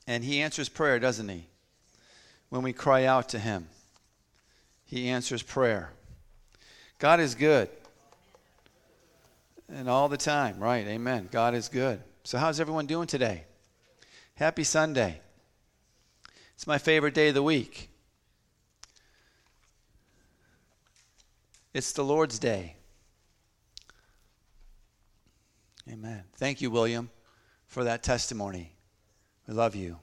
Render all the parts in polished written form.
And he answers prayer, doesn't he? When we cry out to him, he answers prayer. God is good. And all the time, right? Amen. God is good. So how's everyone doing today? Happy Sunday. It's my favorite day of the week. It's the Lord's Day. Amen. Thank you, William, for that testimony. We love you.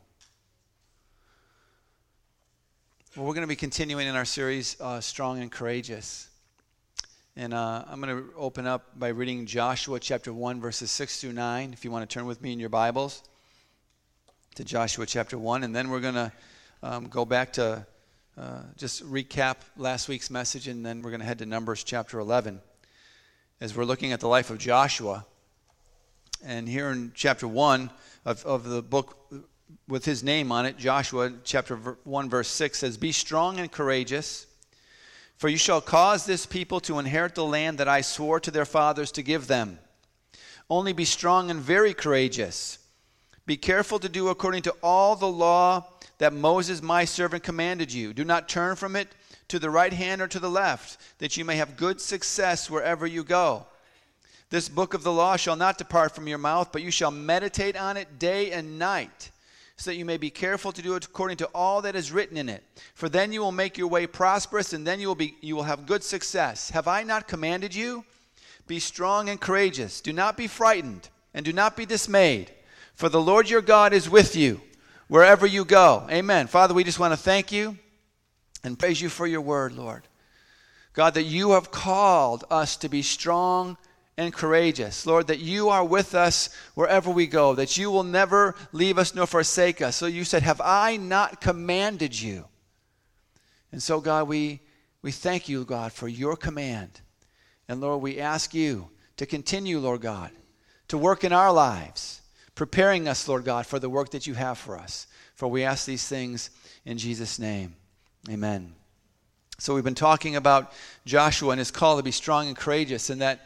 Well, we're going to be continuing in our series, Strong and Courageous. And I'm going to open up by reading Joshua chapter 1, verses 6 through 9, if you want to turn with me in your Bibles to Joshua chapter 1. And then we're going to go back to just recap last week's message, and then we're going to head to Numbers chapter 11 as we're looking at the life of Joshua. And here in chapter 1 of the book with his name on it, Joshua chapter 1, verse 6 says, "Be strong and courageous, for you shall cause this people to inherit the land that I swore to their fathers to give them. Only be strong and very courageous. Be careful to do according to all the law that Moses my servant commanded you. Do not turn from it to the right hand or to the left, that you may have good success wherever you go. This book of the law shall not depart from your mouth, but you shall meditate on it day and night, so that you may be careful to do it according to all that is written in it. For then you will make your way prosperous, and then you will have good success. Have I not commanded you? Be strong and courageous. Do not be frightened, and do not be dismayed, for the Lord your God is with you wherever you go." Amen. Father, we just want to thank you and praise you for your word, Lord. God, that you have called us to be strong and courageous. Lord, that you are with us wherever we go, that you will never leave us nor forsake us. So you said, have I not commanded you? And so, God, we thank you, God, for your command. And Lord, we ask you to continue, Lord God, to work in our lives, preparing us, Lord God, for the work that you have for us. For we ask these things in Jesus' name. Amen. So we've been talking about Joshua and his call to be strong and courageous, and that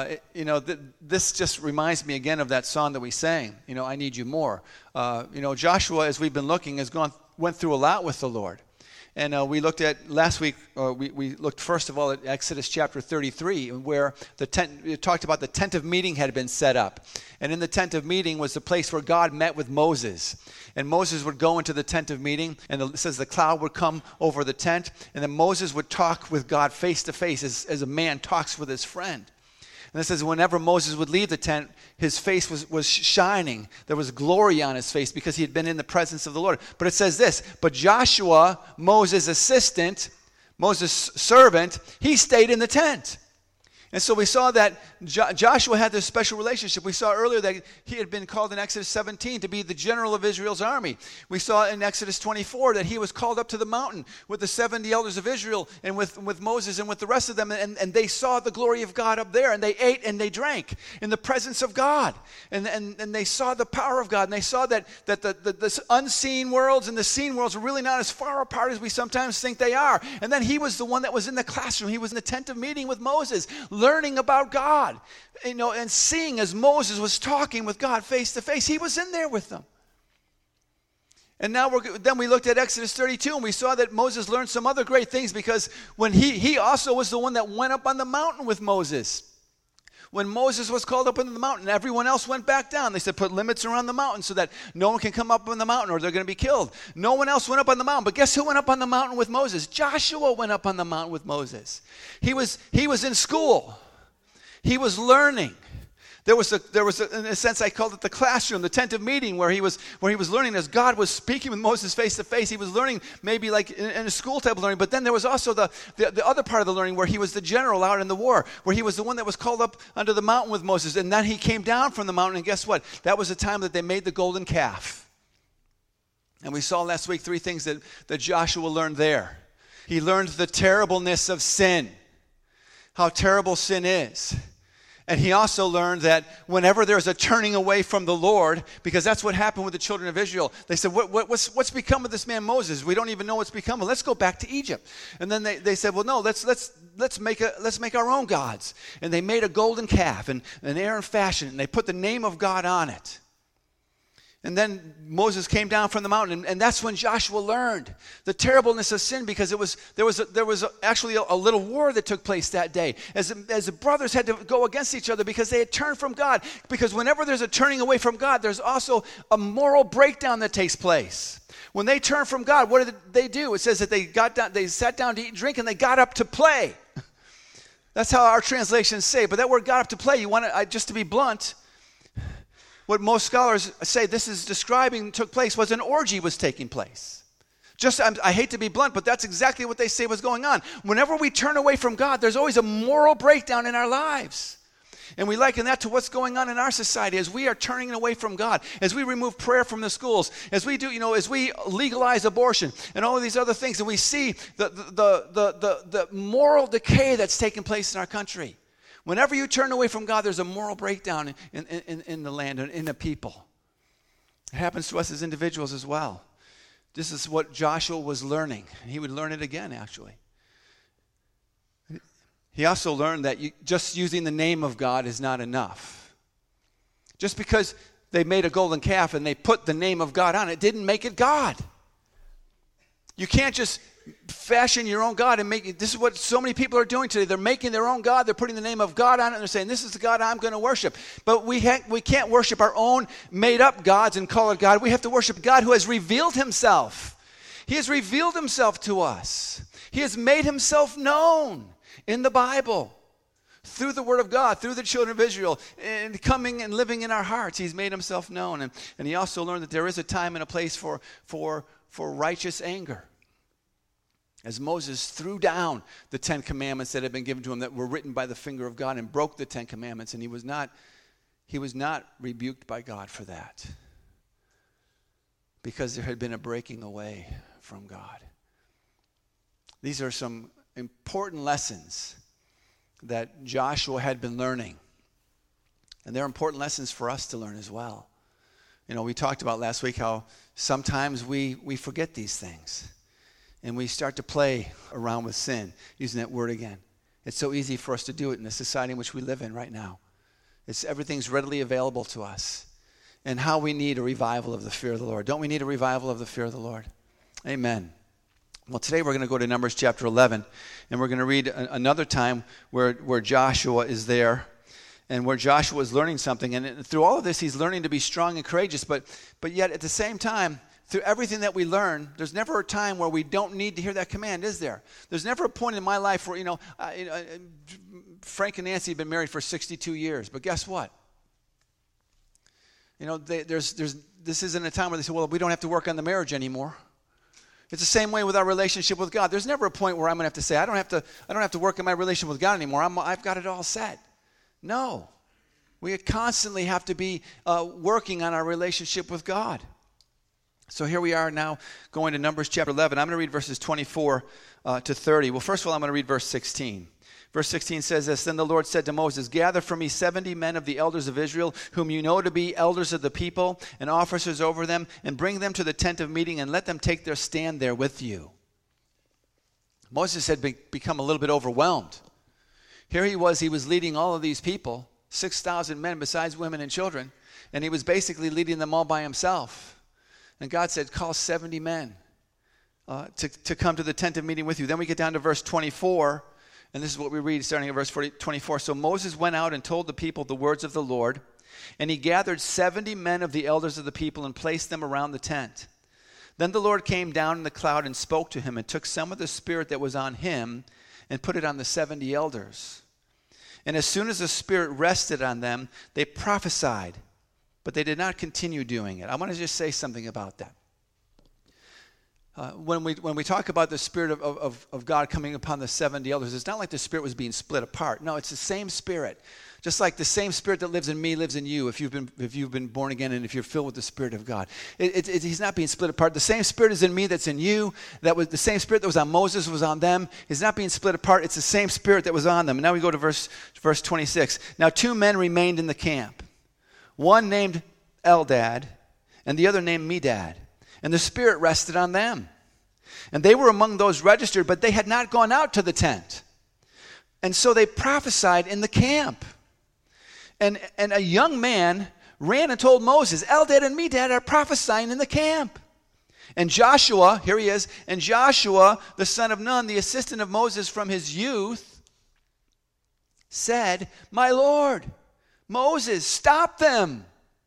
this just reminds me again of that song that we sang, I Need You More. Joshua, as we've been looking, went through a lot with the Lord. And we looked at, last week, we looked first of all at Exodus chapter 33, where it talked about the tent of meeting had been set up. And in the tent of meeting was the place where God met with Moses. And Moses would go into the tent of meeting, and it says the cloud would come over the tent, and then Moses would talk with God face to face as a man talks with his friend. And it says whenever Moses would leave the tent, his face was shining. There was glory on his face because he had been in the presence of the Lord. But it says this, but Joshua, Moses' assistant, Moses' servant, he stayed in the tent. And so we saw that Joshua had this special relationship. We saw earlier that he had been called in Exodus 17 to be the general of Israel's army. We saw in Exodus 24 that he was called up to the mountain with the 70 elders of Israel and with Moses and with the rest of them. And they saw the glory of God up there. And they ate and they drank in the presence of God. And they saw the power of God. And they saw that the unseen worlds and the seen worlds are really not as far apart as we sometimes think they are. And then he was the one that was in the classroom. He was in the tent of meeting with Moses, learning about God, and seeing as Moses was talking with God face to face. He was in there with them. And now then we looked at Exodus 32, and we saw that Moses learned some other great things, because when he also was the one that went up on the mountain with Moses. When Moses was called up into the mountain, everyone else went back down. They said, put limits around the mountain so that no one can come up on the mountain or they're going to be killed. No one else went up on the mountain. But guess who went up on the mountain with Moses? Joshua went up on the mountain with Moses. He was in school. He was learning. There was in a sense, I called it the classroom, the tent of meeting, where he was learning as God was speaking with Moses face to face. He was learning maybe like in a school type of learning, but then there was also the other part of the learning where he was the general out in the war, where he was the one that was called up onto the mountain with Moses, and then he came down from the mountain, and guess what? That was the time that they made the golden calf. And we saw last week 3 things that Joshua learned there. He learned the terribleness of sin, how terrible sin is. And he also learned that whenever there's a turning away from the Lord, because that's what happened with the children of Israel. They said, what's become of this man Moses? We don't even know what's become of him. Let's go back to Egypt. And then they said, well, no, let's make our own gods. And they made a golden calf, and Aaron fashioned it, and they put the name of God on it. And then Moses came down from the mountain, and that's when Joshua learned the terribleness of sin, because there was actually a little war that took place that day as the brothers had to go against each other because they had turned from God. Because whenever there's a turning away from God, there's also a moral breakdown that takes place. When they turned from God, what did they do? It says that they sat down to eat and drink, and they got up to play. That's how our translations say. But that word "got up to play," just to be blunt, what most scholars say this is describing took place was an orgy was taking place. I hate to be blunt, but that's exactly what they say was going on. Whenever we turn away from God, there's always a moral breakdown in our lives. And we liken that to what's going on in our society as we are turning away from God, as we remove prayer from the schools, as we as we legalize abortion and all of these other things, and we see the moral decay that's taking place in our country. Whenever you turn away from God, there's a moral breakdown in the land and in the people. It happens to us as individuals as well. This is what Joshua was learning, and he would learn it again, actually. He also learned that just using the name of God is not enough. Just because they made a golden calf and they put the name of God on it didn't make it God. You can't just fashion your own God and make it. This is what so many people are doing today. They're making their own God. They're putting the name of God on it, and they're saying, this is the God I'm going to worship. But we can't worship our own made-up gods and call it God. We have to worship God who has revealed himself. He has revealed himself to us. He has made himself known in the Bible, through the Word of God, through the children of Israel, and coming and living in our hearts. He's made himself known. And he also learned that there is a time and a place for righteous anger. As Moses threw down the 10 commandments that had been given to him that were written by the finger of God and broke the 10 commandments, and he was not rebuked by God for that, because there had been a breaking away from God. These are some important lessons that Joshua had been learning. And they're important lessons for us to learn as well. We talked about last week how sometimes we forget these things. And we start to play around with sin, using that word again. It's so easy for us to do it in the society in which we live in right now. Everything's readily available to us. And how we need a revival of the fear of the Lord. Don't we need a revival of the fear of the Lord? Amen. Well, today we're going to go to Numbers chapter 11, and we're going to read another time where Joshua is there, and where Joshua is learning something. And through all of this, he's learning to be strong and courageous, but yet at the same time, through everything that we learn, there's never a time where we don't need to hear that command, is there? There's never a point in my life where, Frank and Nancy have been married for 62 years, but guess what? This isn't a time where they say, well, we don't have to work on the marriage anymore. It's the same way with our relationship with God. There's never a point where I'm going to have to say, I don't have to work on my relationship with God anymore. I've got it all set. No. We constantly have to be working on our relationship with God. So here we are now going to Numbers chapter 11. I'm going to read verses 24 to 30. Well, first of all, I'm going to read verse 16. Verse 16 says this, Then the Lord said to Moses, Gather for me 70 men of the elders of Israel, whom you know to be elders of the people and officers over them, and bring them to the tent of meeting, and let them take their stand there with you. Moses had become a little bit overwhelmed. Here he was leading all of these people, 6,000 men besides women and children, and he was basically leading them all by himself. And God said, call 70 men to come to the tent of meeting with you. Then we get down to verse 24, and this is what we read starting at verse 24. So Moses went out and told the people the words of the Lord, and he gathered 70 men of the elders of the people and placed them around the tent. Then the Lord came down in the cloud and spoke to him and took some of the Spirit that was on him and put it on the 70 elders. And as soon as the Spirit rested on them, they prophesied, but they did not continue doing it. I want to just say something about that. When we talk about the Spirit of God coming upon the 70 elders, it's not like the Spirit was being split apart. No, it's the same Spirit. Just like the same Spirit that lives in me lives in you if you've been born again and if you're filled with the Spirit of God. He's not being split apart. The same Spirit is in me that's in you. That was the same Spirit that was on Moses was on them. He's not being split apart. It's the same Spirit that was on them. And now we go to verse 26. Now 2 men remained in the camp. One named Eldad and the other named Medad. And the Spirit rested on them. And they were among those registered, but they had not gone out to the tent. And so they prophesied in the camp. And a young man ran and told Moses, Eldad and Medad are prophesying in the camp. And Joshua, here he is, and Joshua, the son of Nun, the assistant of Moses from his youth, said, my Lord, Moses, stop them.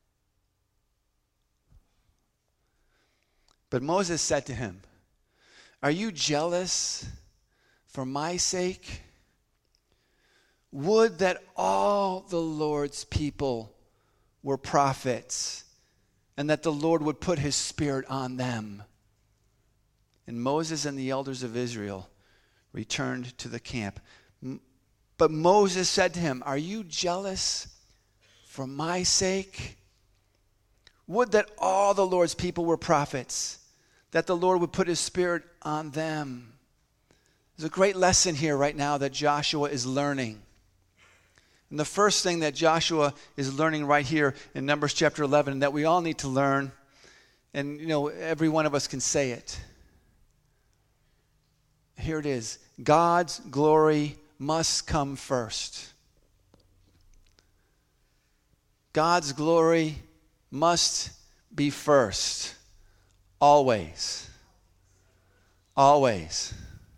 But Moses said to him, are you jealous for my sake? Would that all the Lord's people were prophets, and that the Lord would put his Spirit on them. And Moses and the elders of Israel returned to the camp. But Moses said to him, are you jealous for my sake? Would that all the Lord's people were prophets, that the Lord would put his Spirit on them. There's a great lesson here right now that Joshua is learning. And the first thing that Joshua is learning right here in Numbers chapter 11, that we all need to learn, and every one of us can say it. Here it is. God's glory must come first. God's glory must be first. Always. Always.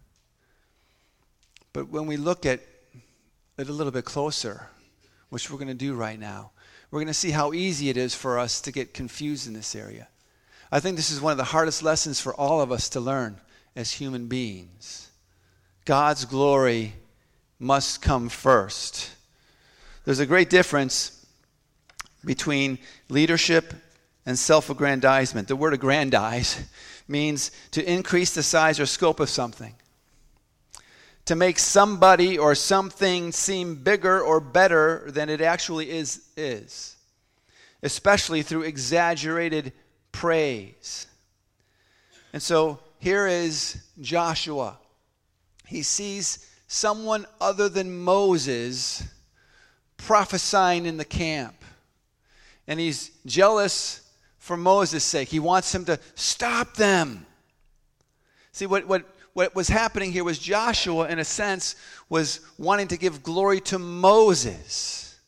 But when we look at it a little bit closer, which we're going to do right now, we're going to see how easy it is for us to get confused in this area. I think this is one of the hardest lessons for all of us to learn as human beings. God's glory must come first. There's a great difference between leadership and self-aggrandizement. The word aggrandize means to increase the size or scope of something. To make somebody or something seem bigger or better than it actually is. Especially through exaggerated praise. And so here is Joshua. He sees someone other than Moses prophesying in the camp. And he's jealous for Moses' sake. He wants him to stop them. See, what was happening here was Joshua, in a sense, was wanting to give glory to Moses.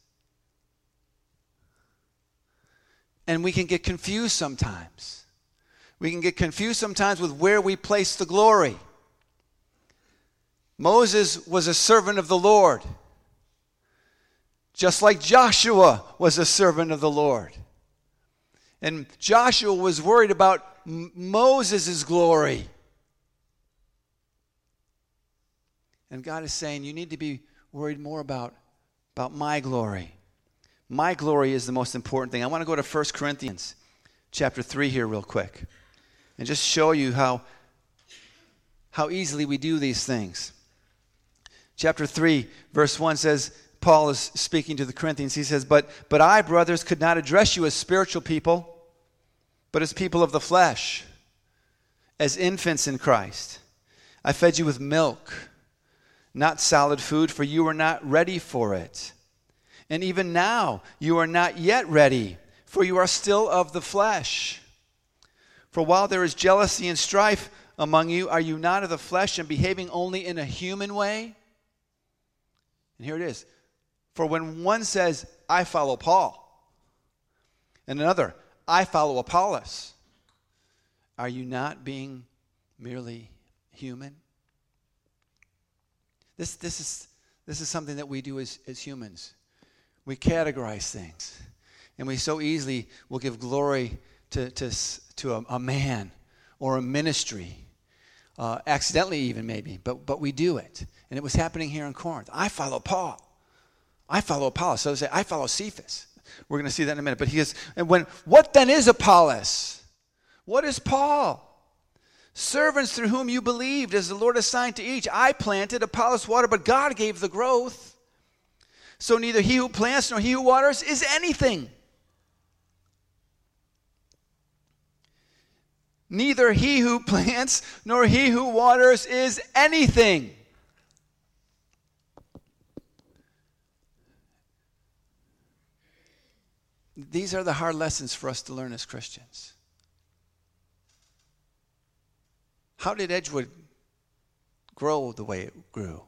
And we can get confused sometimes. We can get confused sometimes with where we place the glory. Moses was a servant of the Lord, just like Joshua was a servant of the Lord. And Joshua was worried about Moses' glory. And God is saying, you need to be worried more about my glory. My glory is the most important thing. I want to go to 1 Corinthians chapter 3 here real quick and just show you how easily we do these things. Chapter 3, verse 1 says, Paul is speaking to the Corinthians. He says, But I, brothers, could not address you as spiritual people, but as people of the flesh, as infants in Christ. I fed you with milk, not solid food, for you were not ready for it. And even now you are not yet ready, for you are still of the flesh. For while there is jealousy and strife among you, are you not of the flesh and behaving only in a human way? And here it is. For when one says, I follow Paul, and another, I follow Apollos, are you not being merely human? This is something that we do as humans. We categorize things. And we so easily will give glory to a man or a ministry. Accidentally even maybe, but we do it. And it was happening here in Corinth. I follow Paul. I follow Apollos. So they say, I follow Cephas. We're going to see that in a minute. But he goes, what then is Apollos? What is Paul? Servants through whom you believed, as the Lord assigned to each. I planted, Apollos watered, but God gave the growth. So neither he who plants nor he who waters is anything. Neither he who plants nor he who waters is anything. These are the hard lessons for us to learn as Christians. How did Edgewood grow the way it grew?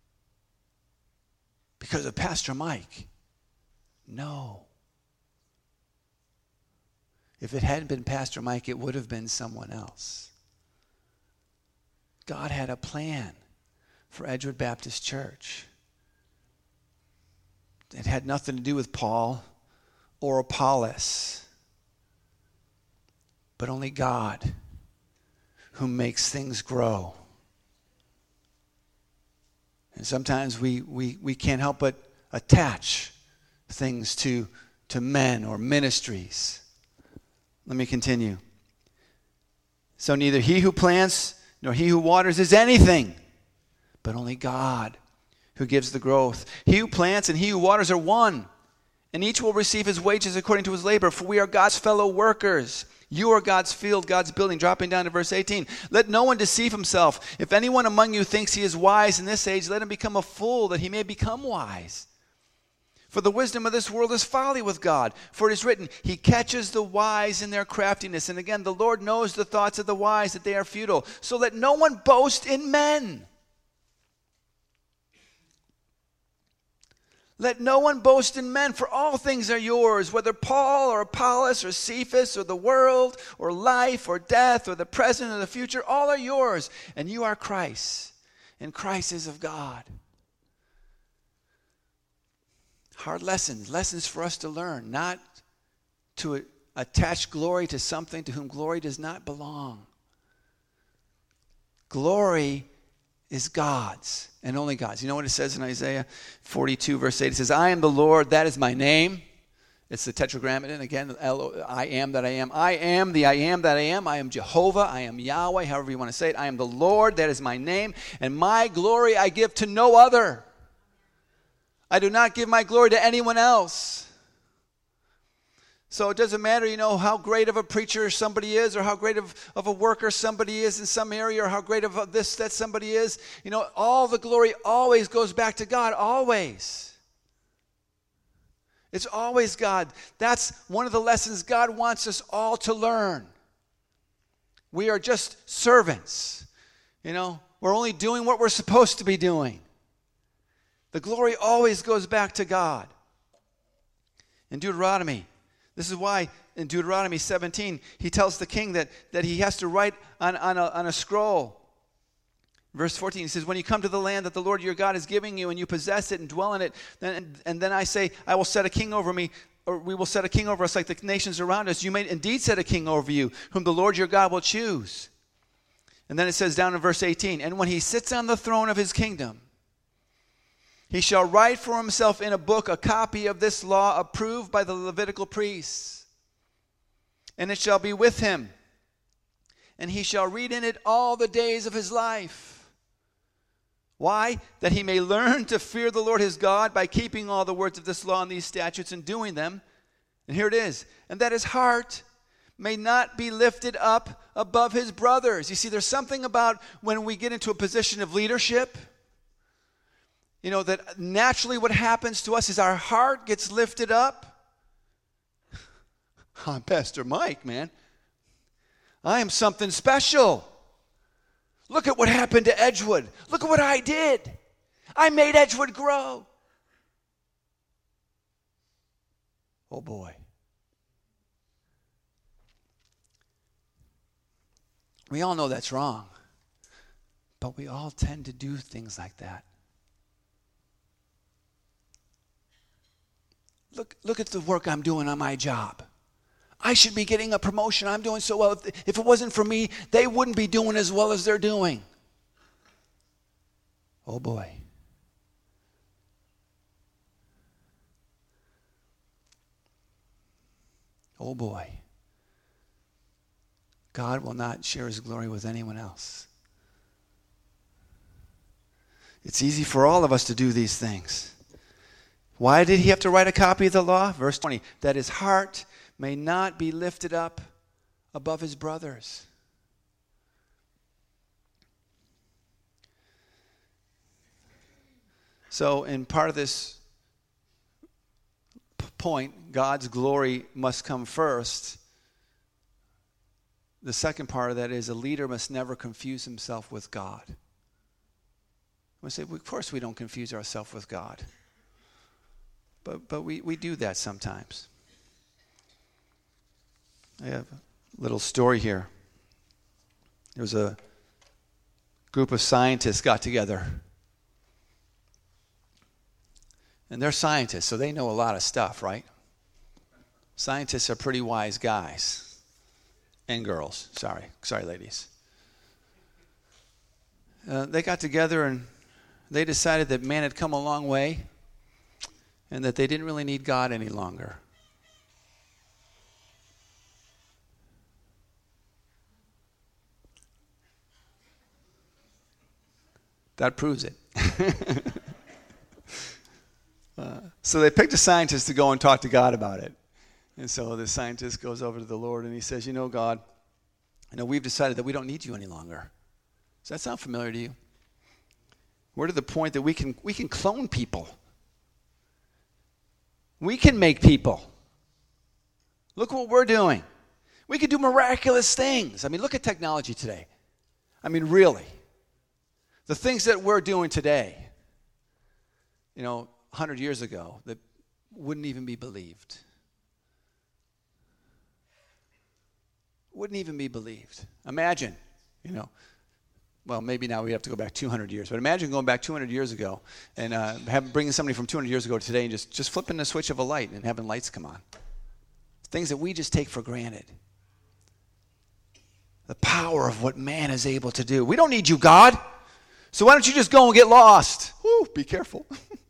Because of Pastor Mike? No. If it hadn't been Pastor Mike, it would have been someone else. God had a plan for Edgewood Baptist Church. It had nothing to do with Paul or Apollos, but only God who makes things grow. And sometimes we can't help but attach things to men or ministries. Let me continue. So neither he who plants nor he who waters is anything, but only God who gives the growth. He who plants and he who waters are one, and each will receive his wages according to his labor, for we are God's fellow workers. You are God's field, God's building. Dropping down to verse 18. Let no one deceive himself. If anyone among you thinks he is wise in this age, let him become a fool, that he may become wise. For the wisdom of this world is folly with God. For it is written, he catches the wise in their craftiness. And again, the Lord knows the thoughts of the wise, that they are futile. So let no one boast in men. Let no one boast in men, for all things are yours, whether Paul or Apollos or Cephas or the world or life or death or the present or the future, all are yours, and you are Christ, and Christ is of God. Hard lessons for us to learn, not to attach glory to something to whom glory does not belong. Glory is God's and only God's. You know what it says in Isaiah 42 verse 8? It says, I am the Lord, that is my name. It's the tetragrammaton again, I am that I am. I am the I am that I am. I am Jehovah, I am Yahweh, however you want to say it. I am the Lord, that is my name. And my glory I give to no other. I do not give my glory to anyone else. So it doesn't matter, how great of a preacher somebody is, or how great of a worker somebody is in some area, or how great of this that somebody is. All the glory always goes back to God, always. It's always God. That's one of the lessons God wants us all to learn. We are just servants. We're only doing what we're supposed to be doing. The glory always goes back to God. In Deuteronomy, this is why in Deuteronomy 17, he tells the king that he has to write on a scroll. Verse 14, he says, when you come to the land that the Lord your God is giving you and you possess it and dwell in it, then I say, I will set a king over me, or we will set a king over us like the nations around us. You may indeed set a king over you, whom the Lord your God will choose. And then it says down in verse 18, and when he sits on the throne of his kingdom, he shall write for himself in a book a copy of this law approved by the Levitical priests. And it shall be with him. And he shall read in it all the days of his life. Why? That he may learn to fear the Lord his God by keeping all the words of this law and these statutes and doing them. And here it is. And that his heart may not be lifted up above his brothers. You see, there's something about when we get into a position of leadership, that naturally what happens to us is our heart gets lifted up. I'm Pastor Mike, man. I am something special. Look at what happened to Edgewood. Look at what I did. I made Edgewood grow. Oh boy. We all know that's wrong. But we all tend to do things like that. Look at the work I'm doing on my job. I should be getting a promotion. I'm doing so well. If it wasn't for me, they wouldn't be doing as well as they're doing. Oh boy. Oh boy. God will not share his glory with anyone else. It's easy for all of us to do these things. Why did he have to write a copy of the law? Verse 20, that his heart may not be lifted up above his brothers. So in part of this point, God's glory must come first. The second part of that is a leader must never confuse himself with God. We say, well, of course we don't confuse ourselves with God. But we do that sometimes. I have a little story here. There was a group of scientists got together. And they're scientists, so they know a lot of stuff, right? Scientists are pretty wise guys. And girls. Sorry, ladies. They got together and they decided that man had come a long way and that they didn't really need God any longer. That proves it. So they picked a scientist to go and talk to God about it. And so the scientist goes over to the Lord and he says, God, we've decided that we don't need you any longer. Does that sound familiar to you? We're to the point that we can clone people. We can make people. Look what we're doing. We can do miraculous things. Look at technology today. Really. The things that we're doing today, 100 years ago, that wouldn't even be believed. Wouldn't even be believed. Imagine, well, maybe now we have to go back 200 years, but imagine going back 200 years ago and bringing somebody from 200 years ago to today and just flipping the switch of a light and having lights come on. Things that we just take for granted. The power of what man is able to do. We don't need you, God. So why don't you just go and get lost? Woo, be careful.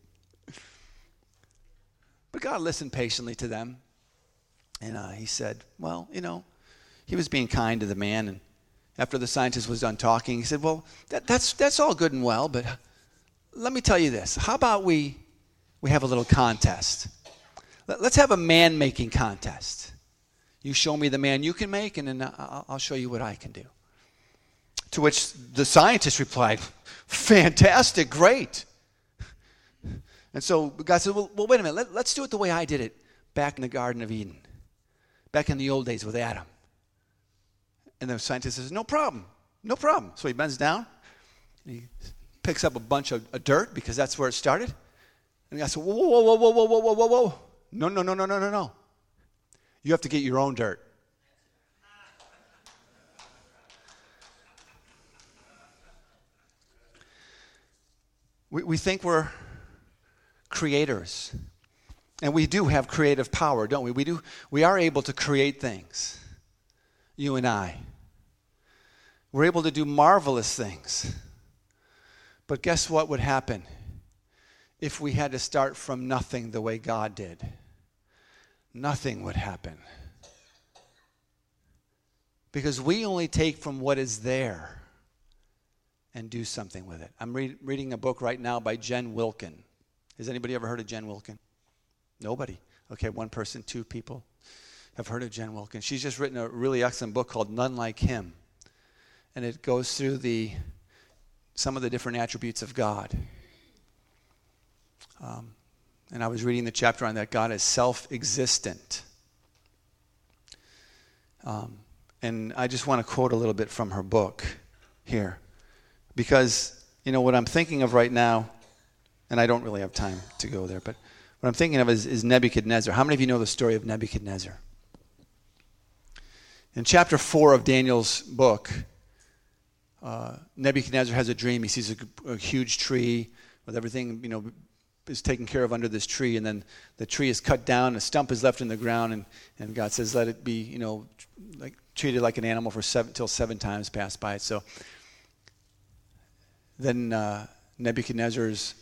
But God listened patiently to them. And he said, well, he was being kind to the man. And after the scientist was done talking, he said, well, that's all good and well, but let me tell you this. How about we have a little contest? Let's have a man-making contest. You show me the man you can make, and then I'll show you what I can do. To which the scientist replied, fantastic, great. And so God said, well wait a minute, let's do it the way I did it back in the Garden of Eden, back in the old days with Adam. And the scientist says, no problem. So he bends down, and he picks up a bunch of dirt, because that's where it started. And God said, whoa. No. You have to get your own dirt. We think we're creators. And we do have creative power, don't we? We are able to create things. You and I. We're able to do marvelous things. But guess what would happen if we had to start from nothing the way God did? Nothing would happen. Because we only take from what is there and do something with it. I'm reading a book right now by Jen Wilkin. Has anybody ever heard of Jen Wilkin? Nobody. Okay, one person, two people have heard of Jen Wilkin. She's just written a really excellent book called None Like Him. And it goes through some of the different attributes of God. And I was reading the chapter on that God is self-existent. And I just want to quote a little bit from her book here. Because, what I'm thinking of right now, and I don't really have time to go there, but what I'm thinking of is Nebuchadnezzar. How many of you know the story of Nebuchadnezzar? In chapter 4 of Daniel's book, Nebuchadnezzar has a dream. He sees a huge tree with everything, is taken care of under this tree, and then the tree is cut down, a stump is left in the ground, and God says, let it be, treated like an animal till 7 times pass by it. So then Nebuchadnezzar's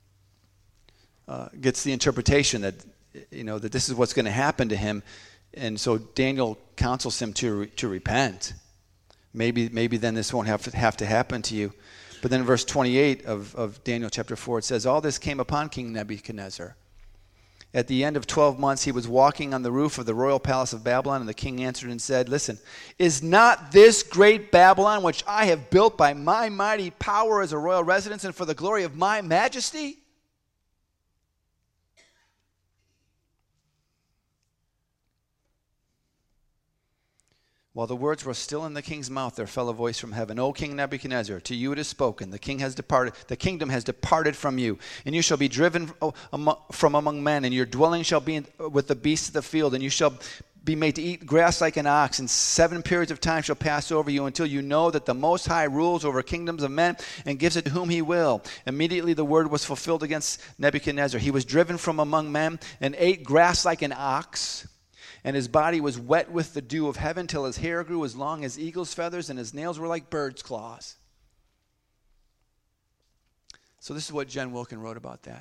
gets the interpretation that that this is what's going to happen to him, and so Daniel counsels him to repent. Maybe then this won't have to happen to you. But then in verse 28 of Daniel chapter 4, it says, all this came upon King Nebuchadnezzar. At the end of 12 months, he was walking on the roof of the royal palace of Babylon, and the king answered and said, listen, is not this great Babylon, which I have built by my mighty power as a royal residence and for the glory of my majesty? While the words were still in the king's mouth, there fell a voice from heaven, O King Nebuchadnezzar, to you it is spoken, the kingdom has departed from you, and you shall be driven from among men, and your dwelling shall be with the beasts of the field, and you shall be made to eat grass like an ox, and 7 periods of time shall pass over you until you know that the Most High rules over kingdoms of men and gives it to whom he will. Immediately the word was fulfilled against Nebuchadnezzar. He was driven from among men and ate grass like an ox, and his body was wet with the dew of heaven till his hair grew as long as eagle's feathers and his nails were like bird's claws. So this is what Jen Wilkin wrote about that.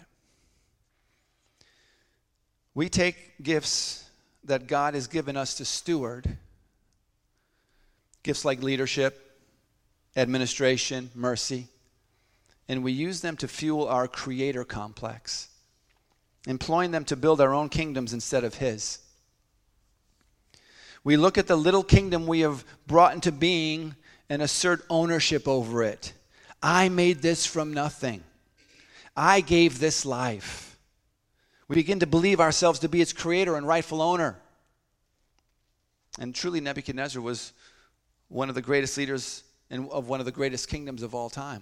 We take gifts that God has given us to steward, gifts like leadership, administration, mercy, and we use them to fuel our creator complex, employing them to build our own kingdoms instead of his. We look at the little kingdom we have brought into being and assert ownership over it. I made this from nothing. I gave this life. We begin to believe ourselves to be its creator and rightful owner. And truly, Nebuchadnezzar was one of the greatest leaders of one of the greatest kingdoms of all time.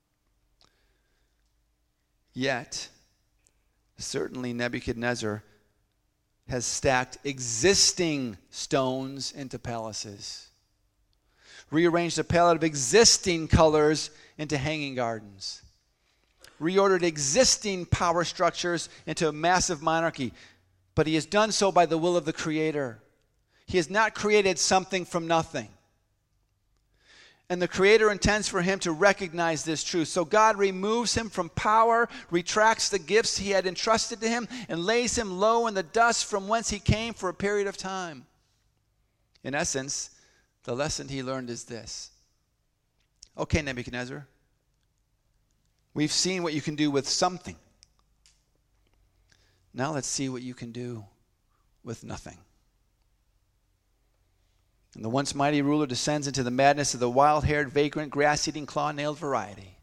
Yet, certainly Nebuchadnezzar has stacked existing stones into palaces, rearranged a palette of existing colors into hanging gardens, reordered existing power structures into a massive monarchy. But he has done so by the will of the Creator. He has not created something from nothing. And the Creator intends for him to recognize this truth. So God removes him from power, retracts the gifts he had entrusted to him, and lays him low in the dust from whence he came for a period of time. In essence, the lesson he learned is this. Okay, Nebuchadnezzar, we've seen what you can do with something. Now let's see what you can do with nothing. And the once mighty ruler descends into the madness of the wild-haired, vagrant, grass-eating, claw-nailed variety.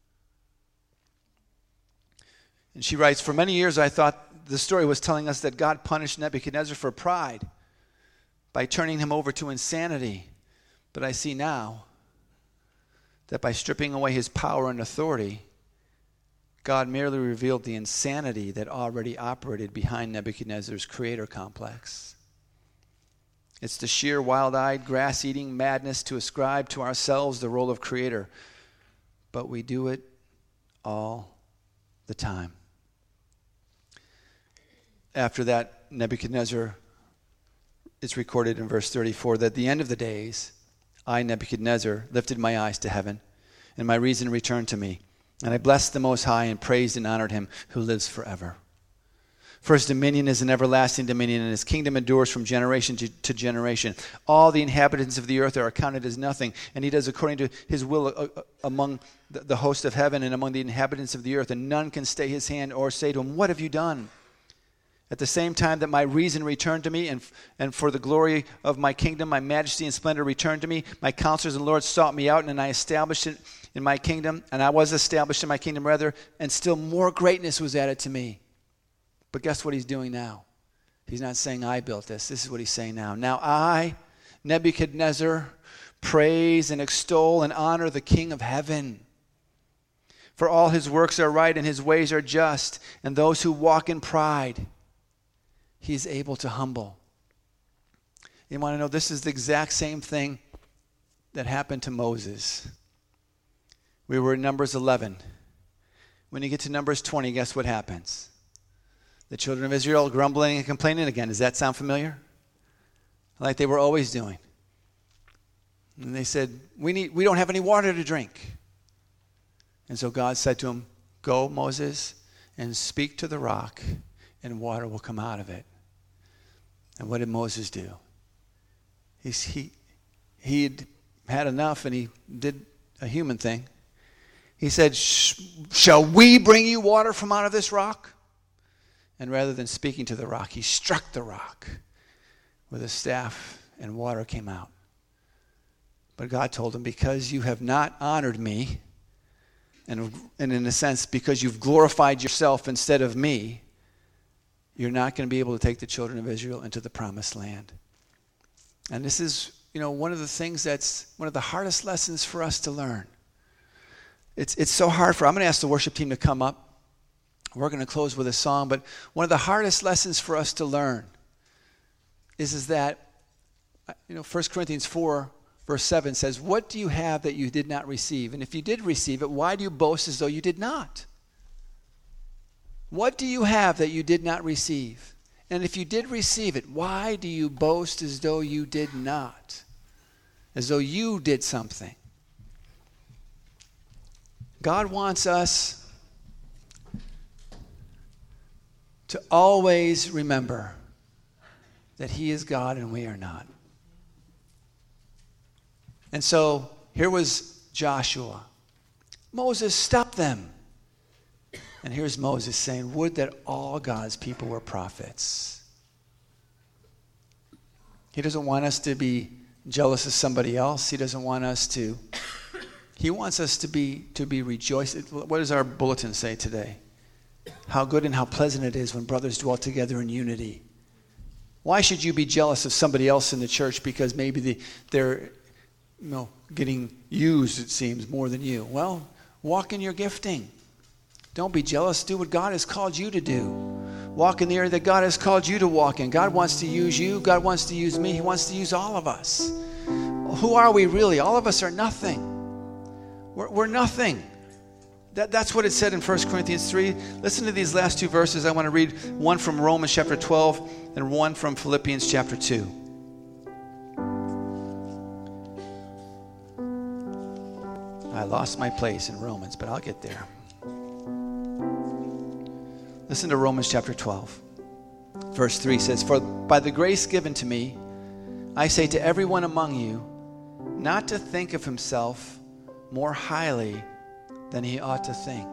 And she writes, for many years I thought the story was telling us that God punished Nebuchadnezzar for pride by turning him over to insanity. But I see now that by stripping away his power and authority, God merely revealed the insanity that already operated behind Nebuchadnezzar's creator complex. It's the sheer wild-eyed, grass-eating madness to ascribe to ourselves the role of creator. But we do it all the time. After that, Nebuchadnezzar, it's recorded in verse 34, that at the end of the days, I, Nebuchadnezzar, lifted my eyes to heaven, and my reason returned to me. And I blessed the Most High and praised and honored him who lives forever. For his dominion is an everlasting dominion, and his kingdom endures from generation to generation. All the inhabitants of the earth are accounted as nothing, and he does according to his will among the host of heaven and among the inhabitants of the earth, and none can stay his hand or say to him, what have you done? At the same time that my reason returned to me, and for the glory of my kingdom, my majesty and splendor returned to me, my counselors and lords sought me out, and I established it in my kingdom, and I was established in my kingdom rather, and still more greatness was added to me. But guess what he's doing now? He's not saying I built this. This is what he's saying now. Now I, Nebuchadnezzar, praise and extol and honor the King of heaven. For all his works are right and his ways are just, and those who walk in pride, he is able to humble. You want to know, this is the exact same thing that happened to Moses. We were in Numbers 11. When you get to Numbers 20, guess what happens? The children of Israel grumbling and complaining again. Does that sound familiar? Like they were always doing. And they said, we don't have any water to drink. And so God said to him, go, Moses, and speak to the rock, and water will come out of it. And what did Moses do? He'd had enough, and he did a human thing. He said, shall we bring you water from out of this rock? And rather than speaking to the rock, he struck the rock with a staff, and water came out. But God told him, because you have not honored me, and in a sense, because you've glorified yourself instead of me, you're not going to be able to take the children of Israel into the promised land. And this is, one of the things that's one of the hardest lessons for us to learn. It's so hard I'm going to ask the worship team to come up. We're going to close with a song, but one of the hardest lessons for us to learn is that, 1 Corinthians 4, verse 7 says, what do you have that you did not receive? And if you did receive it, why do you boast as though you did not? What do you have that you did not receive? And if you did receive it, why do you boast as though you did not? As though you did something. God wants us to always remember that he is God and we are not. And so here was Joshua. Moses, stop them. And here's Moses saying, would that all God's people were prophets. He doesn't want us to be jealous of somebody else. He doesn't want us to. He wants us to be rejoicing. What does our bulletin say today? How good and how pleasant it is when brothers dwell together in unity. Why should you be jealous of somebody else in the church because maybe they're getting used, it seems, more than you? Well, walk in your gifting. Don't be jealous. Do what God has called you to do. Walk in the area that God has called you to walk in. God wants to use you. God wants to use me. He wants to use all of us. Who are we really? All of us are nothing. We're nothing. That's what it said in 1 Corinthians 3. Listen to these last two verses. I want to read one from Romans chapter 12 and one from Philippians chapter 2. I lost my place in Romans, but I'll get there. Listen to Romans chapter 12. Verse 3 says, for by the grace given to me, I say to everyone among you, not to think of himself more highly than he ought to think,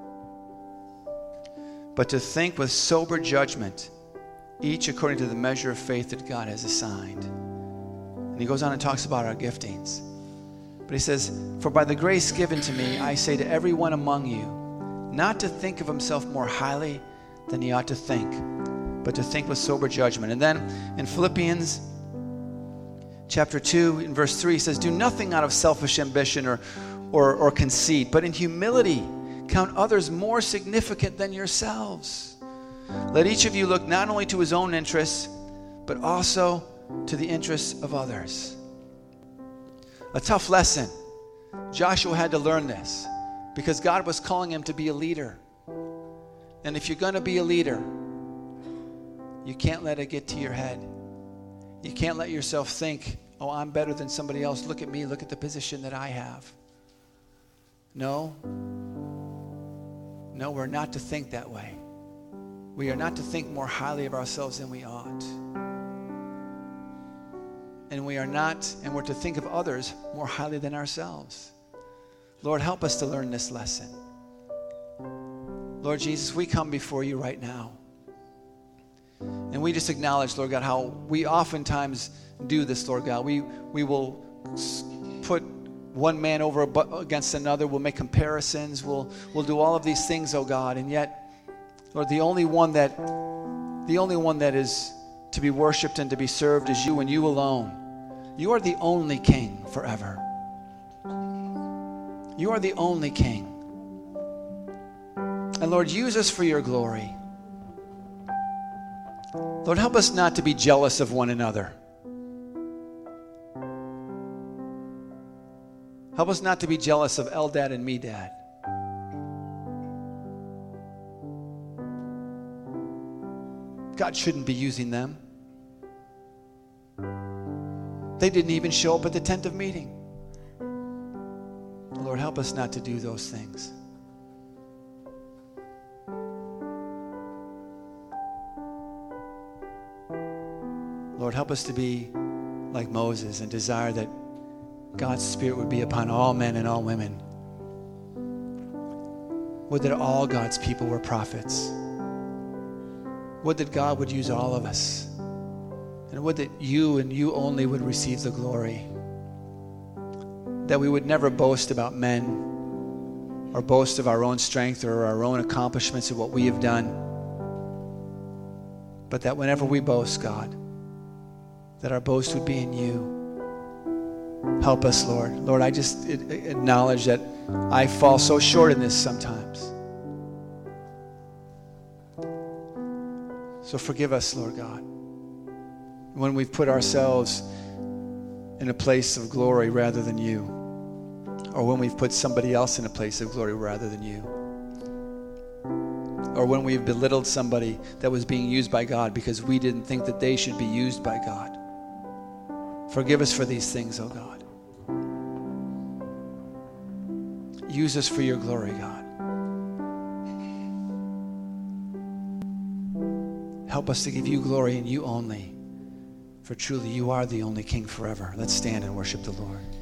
but to think with sober judgment, each according to the measure of faith that God has assigned. And he goes on and talks about our giftings. But he says, for by the grace given to me, I say to everyone among you, not to think of himself more highly than he ought to think, but to think with sober judgment. And then in Philippians chapter 2, in verse 3, he says, do nothing out of selfish ambition or conceit, but in humility count others more significant than yourselves. Let each of you look not only to his own interests, but also to the interests of others. A tough lesson. Joshua had to learn this because God was calling him to be a leader. And if you're going to be a leader, you can't let it get to your head. You can't let yourself think, oh, I'm better than somebody else. Look at me. Look at the position that I have. No, we're not to think that way. We are not to think more highly of ourselves than we ought. And we're to think of others more highly than ourselves. Lord, help us to learn this lesson. Lord Jesus, we come before you right now. And we just acknowledge, Lord God, how we oftentimes do this, Lord God. We will put one man over against another. We'll make comparisons. We'll do all of these things, oh God. And yet, Lord, the only one that is to be worshiped and to be served is you and you alone. You are the only King forever. You are the only King. And Lord, use us for your glory. Lord, help us not to be jealous of one another. Help us not to be jealous of Eldad and Medad. God shouldn't be using them. They didn't even show up at the tent of meeting. Lord, help us not to do those things. Lord, help us to be like Moses and desire that God's Spirit would be upon all men and all women. Would that all God's people were prophets. Would that God would use all of us. And would that you and you only would receive the glory. That we would never boast about men or boast of our own strength or our own accomplishments of what we have done. But that whenever we boast, God, that our boast would be in you. Help us, Lord. Lord, I just acknowledge that I fall so short in this sometimes. So forgive us, Lord God. when we've put ourselves in a place of glory rather than you, or when we've put somebody else in a place of glory rather than you, or when we've belittled somebody that was being used by God because we didn't think that they should be used by God. Forgive us for these things, oh God. Use us for your glory, God. Help us to give you glory and you only, for truly you are the only King forever. Let's stand and worship the Lord.